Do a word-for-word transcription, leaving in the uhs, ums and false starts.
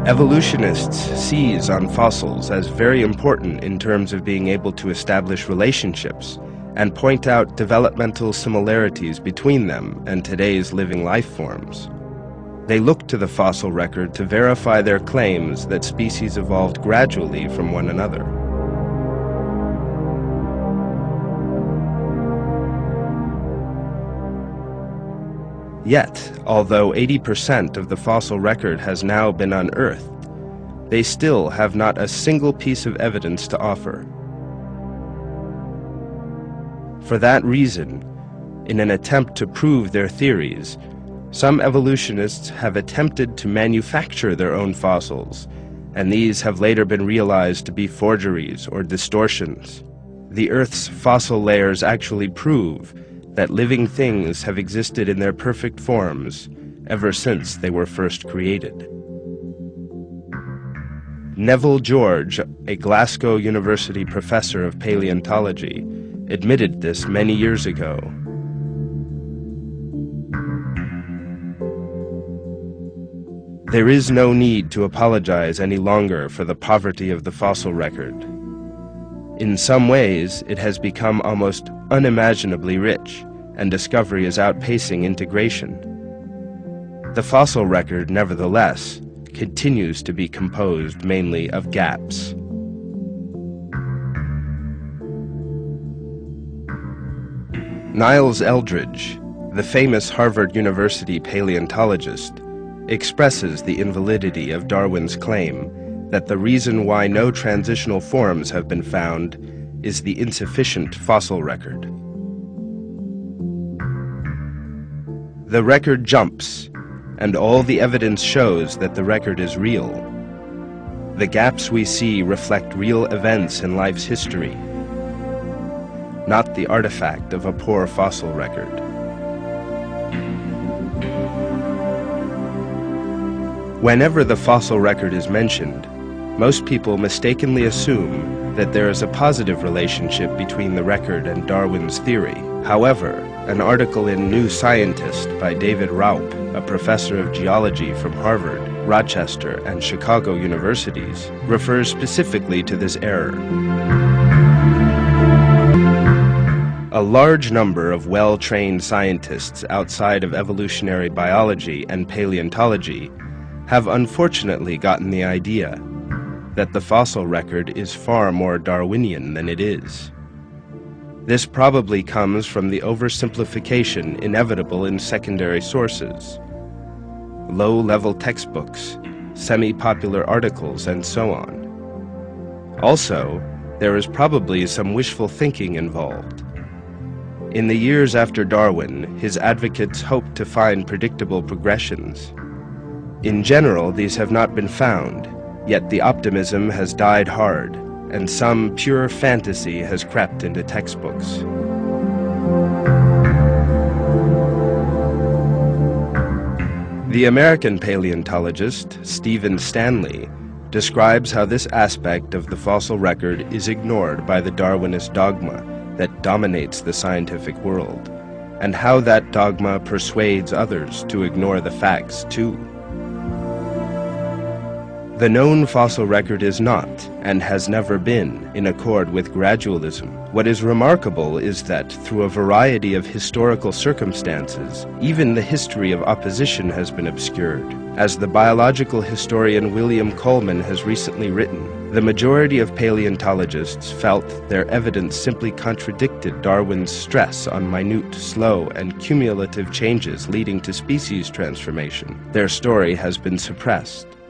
Evolutionists seize on fossils as very important in terms of being able to establish relationships and point out developmental similarities between them and today's living life forms. They look to the fossil record to verify their claims that species evolved gradually from one another. Yet, although eighty percent of the fossil record has now been unearthed, they still have not a single piece of evidence to offer. For that reason, in an attempt to prove their theories, some evolutionists have attempted to manufacture their own fossils, and these have later been realized to be forgeries or distortions. The Earth's fossil layers actually prove that living things have existed in their perfect forms ever since they were first created. Neville George, a Glasgow University professor of paleontology, admitted this many years ago. There is no need to apologize any longer for the poverty of the fossil record. In some ways, it has become almost unimaginably rich, and discovery is outpacing integration. The fossil record, nevertheless, continues to be composed mainly of gaps. Niles Eldredge, the famous Harvard University paleontologist, expresses the invalidity of Darwin's claim that the reason why no transitional forms have been found is the insufficient fossil record. The record jumps, and all the evidence shows that the record is real. The gaps we see reflect real events in life's history, not the artifact of a poor fossil record. Whenever the fossil record is mentioned, most people mistakenly assume that there is a positive relationship between the record and Darwin's theory. However, an article in New Scientist by David Raup, a professor of geology from Harvard, Rochester, and Chicago universities, refers specifically to this error. A large number of well-trained scientists outside of evolutionary biology and paleontology have unfortunately gotten the idea that the fossil record is far more Darwinian than it is. This probably comes from the oversimplification inevitable in secondary sources, low-level textbooks, semi-popular articles, and so on. Also, there is probably some wishful thinking involved. In the years after Darwin, his advocates hoped to find predictable progressions. In general, these have not been found, yet the optimism has died hard, and some pure fantasy has crept into textbooks. The American paleontologist Stephen Stanley describes how this aspect of the fossil record is ignored by the Darwinist dogma that dominates the scientific world, and how that dogma persuades others to ignore the facts too. The known fossil record is not, and has never been, in accord with gradualism. What is remarkable is that, through a variety of historical circumstances, even the history of opposition has been obscured. As the biological historian William Coleman has recently written, the majority of paleontologists felt their evidence simply contradicted Darwin's stress on minute, slow, and cumulative changes leading to species transformation. Their story has been suppressed.